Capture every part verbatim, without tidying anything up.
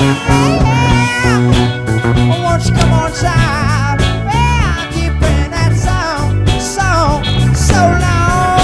Won't you come on inside? Yeah, keep playing that song, song, so long.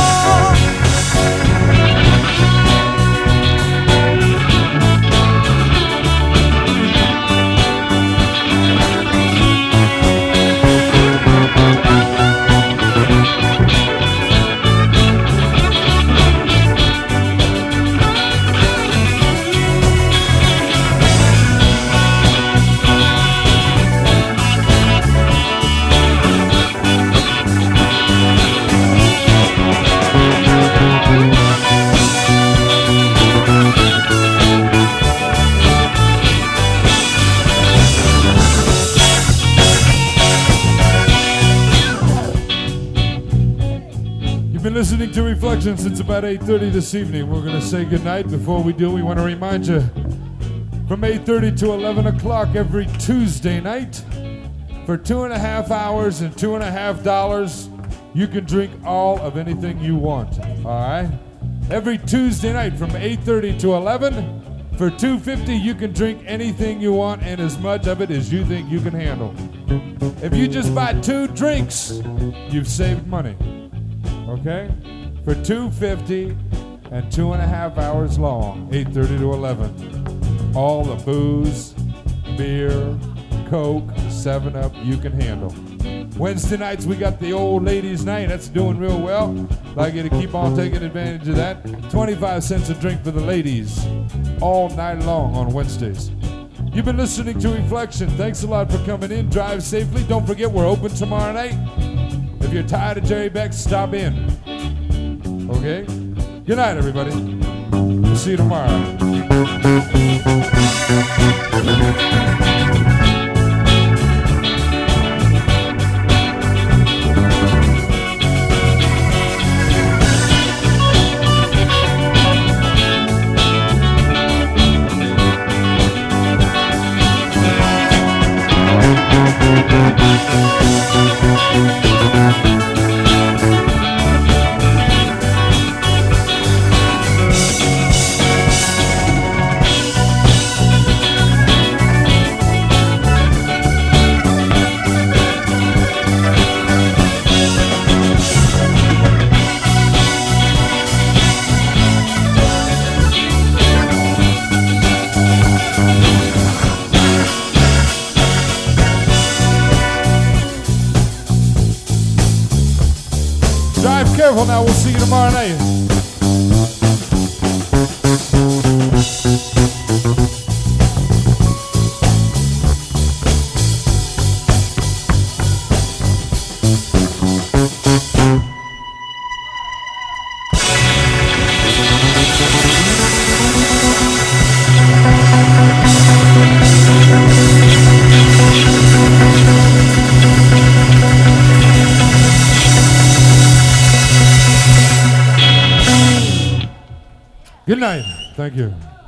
Listening to Reflections since about eight thirty this evening. We're going to say goodnight. Before we do, we want to remind you from eight thirty to eleven o'clock every Tuesday night for two and a half hours and two and a half dollars, you can drink all of anything you want. All right? Every Tuesday night from eight thirty to eleven for two fifty, you can drink anything you want and as much of it as you think you can handle. If you just buy two drinks, you've saved money. Okay? For two fifty and two and a half hours long, eight thirty to eleven. All the booze, beer, Coke, seven up you can handle. Wednesday nights we got the old ladies night. That's doing real well. I'd like you to keep on taking advantage of that. twenty-five cents a drink for the ladies all night long on Wednesdays. You've been listening to Reflection. Thanks a lot for coming in. Drive safely. Don't forget we're open tomorrow night. If you're tired of Jerry Beck, stop in. Okay? Good night, everybody. We'll see you tomorrow. Careful now, we'll see you tomorrow night. Good night. Thank you.